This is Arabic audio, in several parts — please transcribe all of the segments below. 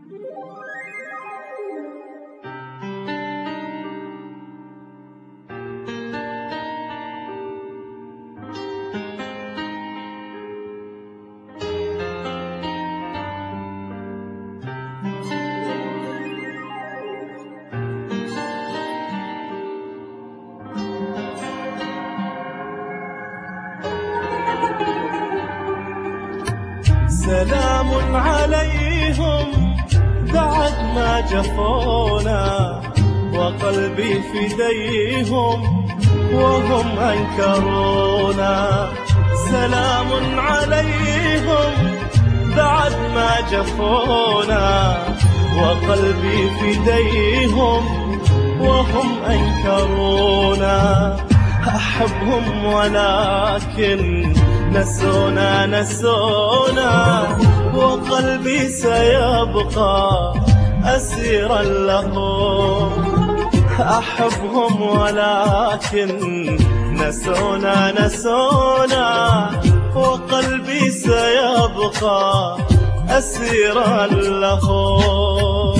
سلام عليهم بعد ما جفونا، وقلبي فديهم وهم أنكرونا. سلام عليهم بعد ما جفونا، وقلبي فديهم وهم أنكرونا. أحبهم ولكن نسونا، وقلبي سيبقى أسيرا لهم. أحبهم ولكن نسونا، وقلبي سيبقى أسيرا لهم.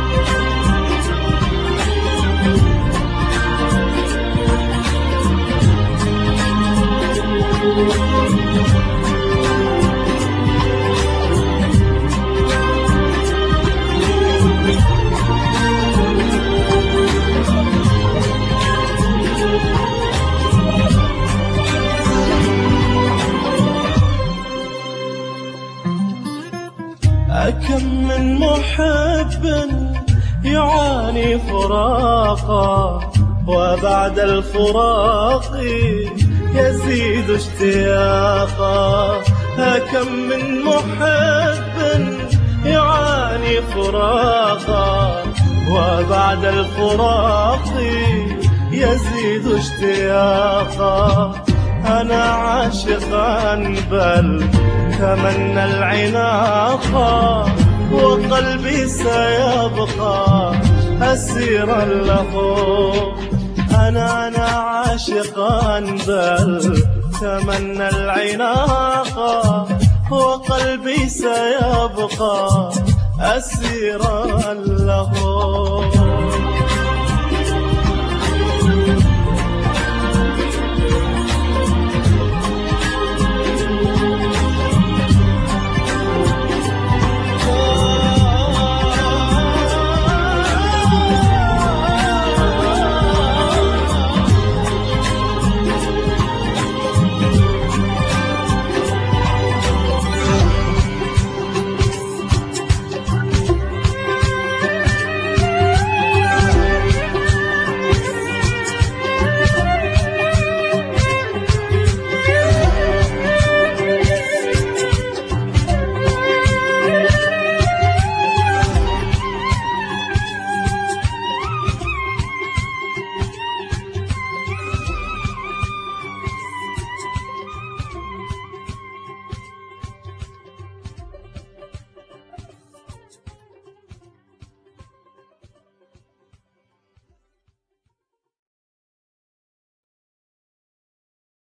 كم من محب يعاني فراقا، وبعد الفراق يزيد اشتياقا. كم من محب يعاني فراقا، وبعد الفراق يزيد اشتياقا. أنا عاشقا بل تمنى العناقا، وقلبي سيبقى أسيرا له. أنا عاشقا بل تمنى العناقا، وقلبي سيبقى أسيرا له.